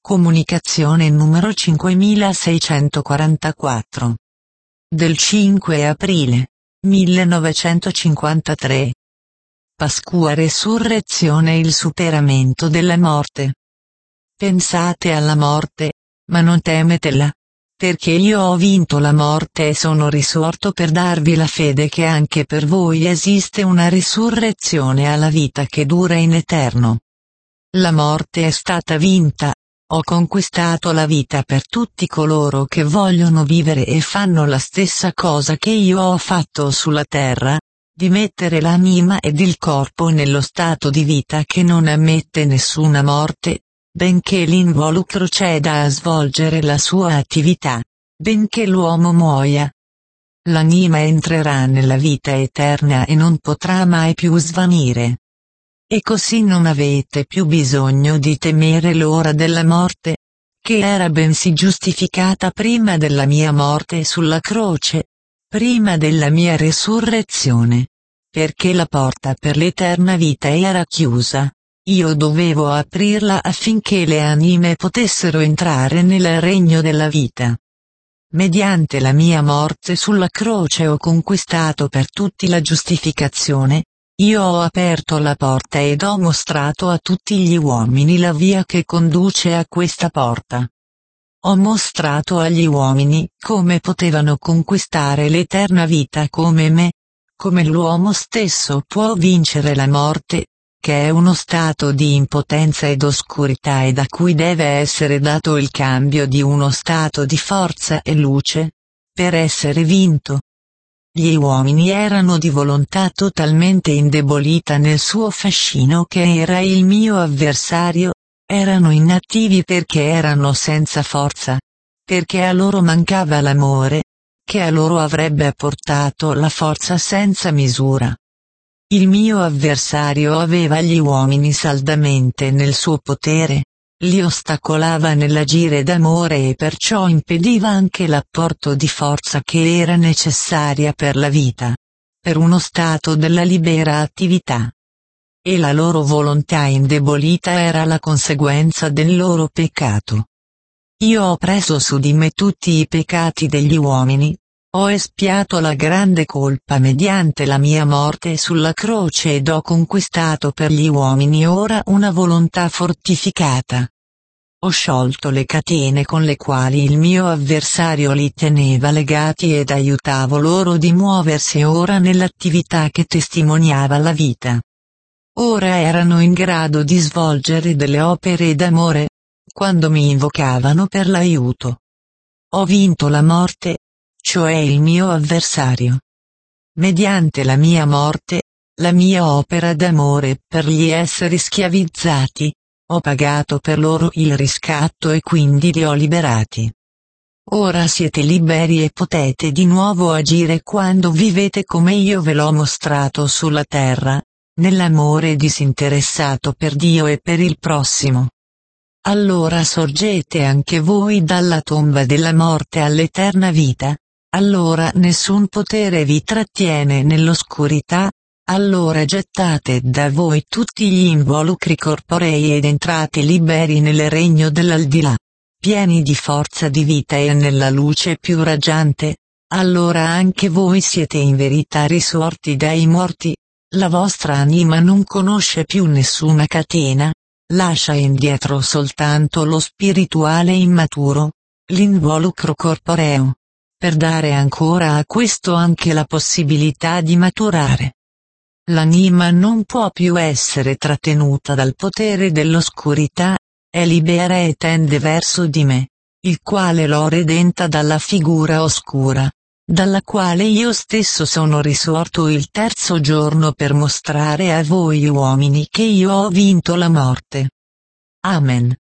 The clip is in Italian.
Comunicazione numero 5644. Del 5 aprile 1953. Pasqua Resurrezione, il superamento della morte. Pensate alla morte, ma non temetela, perché io ho vinto la morte e sono risorto per darvi la fede che anche per voi esiste una risurrezione alla vita che dura in eterno. La morte è stata vinta. Ho conquistato la vita per tutti coloro che vogliono vivere e fanno la stessa cosa che io ho fatto sulla terra, di mettere l'anima ed il corpo nello stato di vita che non ammette nessuna morte, benché l'involucro ceda a svolgere la sua attività, benché l'uomo muoia. L'anima entrerà nella vita eterna e non potrà mai più svanire. E così non avete più bisogno di temere l'ora della morte, che era bensì giustificata prima della mia morte sulla croce, prima della mia resurrezione. Perché la porta per l'eterna vita era chiusa, io dovevo aprirla affinché le anime potessero entrare nel regno della vita. Mediante la mia morte sulla croce ho conquistato per tutti la giustificazione. Io ho aperto la porta ed ho mostrato a tutti gli uomini la via che conduce a questa porta. Ho mostrato agli uomini come potevano conquistare l'eterna vita come me, come l'uomo stesso può vincere la morte, che è uno stato di impotenza ed oscurità e da cui deve essere dato il cambio di uno stato di forza e luce, per essere vinto. Gli uomini erano di volontà totalmente indebolita nel suo fascino che era il mio avversario, erano inattivi perché erano senza forza, perché a loro mancava l'amore, che a loro avrebbe portato la forza senza misura. Il mio avversario aveva gli uomini saldamente nel suo potere, li ostacolava nell'agire d'amore e perciò impediva anche l'apporto di forza che era necessaria per la vita, per uno stato della libera attività. E la loro volontà indebolita era la conseguenza del loro peccato. Io ho preso su di me tutti i peccati degli uomini, ho espiato la grande colpa mediante la mia morte sulla croce ed ho conquistato per gli uomini ora una volontà fortificata. Ho sciolto le catene con le quali il mio avversario li teneva legati ed aiutavo loro di muoversi ora nell'attività che testimoniava la vita. Ora erano in grado di svolgere delle opere d'amore, quando mi invocavano per l'aiuto. Ho vinto la morte, cioè il mio avversario. Mediante la mia morte, la mia opera d'amore per gli esseri schiavizzati, ho pagato per loro il riscatto e quindi li ho liberati. Ora siete liberi e potete di nuovo agire quando vivete come io ve l'ho mostrato sulla terra, nell'amore disinteressato per Dio e per il prossimo. Allora sorgete anche voi dalla tomba della morte all'eterna vita. Allora nessun potere vi trattiene nell'oscurità, allora gettate da voi tutti gli involucri corporei ed entrate liberi nel regno dell'aldilà, pieni di forza di vita e nella luce più raggiante, allora anche voi siete in verità risorti dai morti, la vostra anima non conosce più nessuna catena, lascia indietro soltanto lo spirituale immaturo, l'involucro corporeo, per dare ancora a questo anche la possibilità di maturare. L'anima non può più essere trattenuta dal potere dell'oscurità, è libera e tende verso di me, il quale l'ho redenta dalla figura oscura, dalla quale io stesso sono risorto il terzo giorno per mostrare a voi uomini che io ho vinto la morte. Amen.